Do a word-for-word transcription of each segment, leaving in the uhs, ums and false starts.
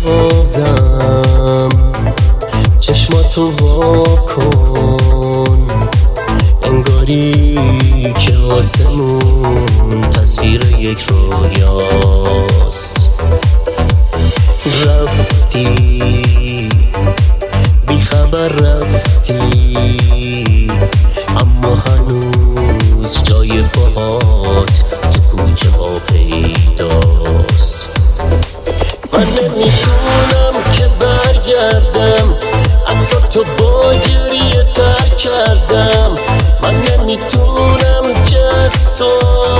بازم چشماتو وا کن، انگاری که آسمون تصویر یک رویاست. رفتی بی خبر رفتی، اما هنوز جای پاهات تو کوچه ها پیداست. من نمیتونم که برگردم، عکساتو با گریه تر کردم. من نمیتونم که از تو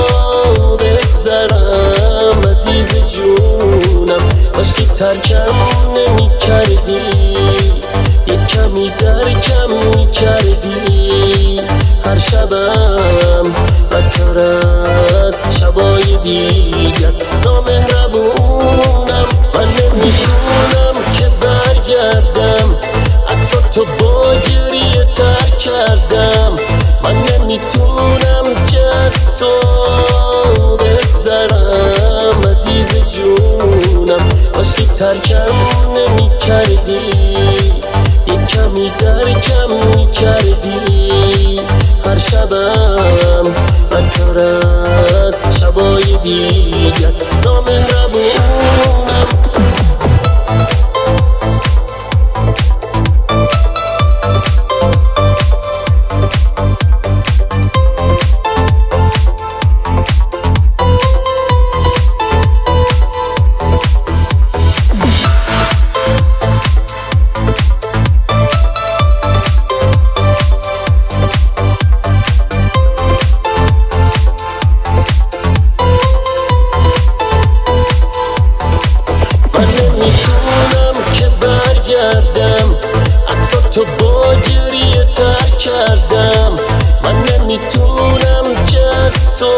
بگذرم عزیز جونم. کاش که ترکم نمی کردی، یک کمی درکم می کردی. هر شبم بدتر از شبای دیگه است. نامهربونم، من نمیتونم که برگردم، عکساتو با گریه تر کردم. من نمیتونم که از تو بگذرم عزیز جونم. کاش که ترکم نمی کردی، یک کمی درکم می کردی. هر شبم بدتر از شبای دیگه است. نامهربونم. عکساتو با گریه تر کردم. من نمیتونم که از تو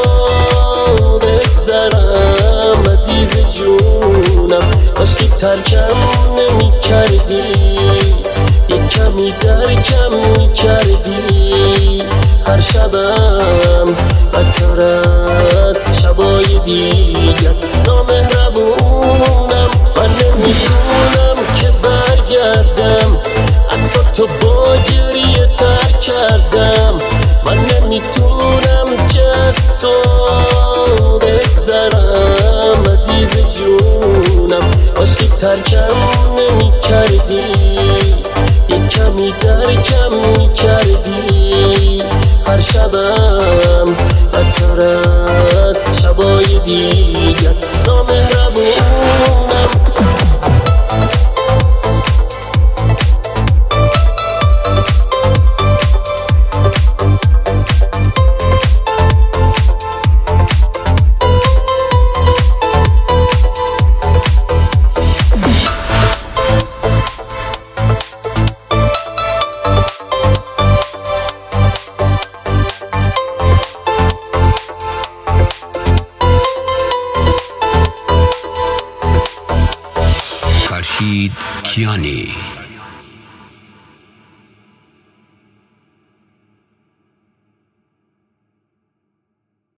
بگذرم عزیز جونم. کاش که ترکم نمی کردی، یک کمی درکم می کردی. هر شبم بدتر از شبای دیگه است. نامهربونم، من نمیتونم که برگردم، عکساتو با گریه تر کردم. من نمیتونم که از تو بگذرم عزیز جونم. کاش که ترکم نمی کردی، یک کمی درکم می کردی. هر شبم بدتر از شبای دیگه است. نامهربونم. فرشید کیانی.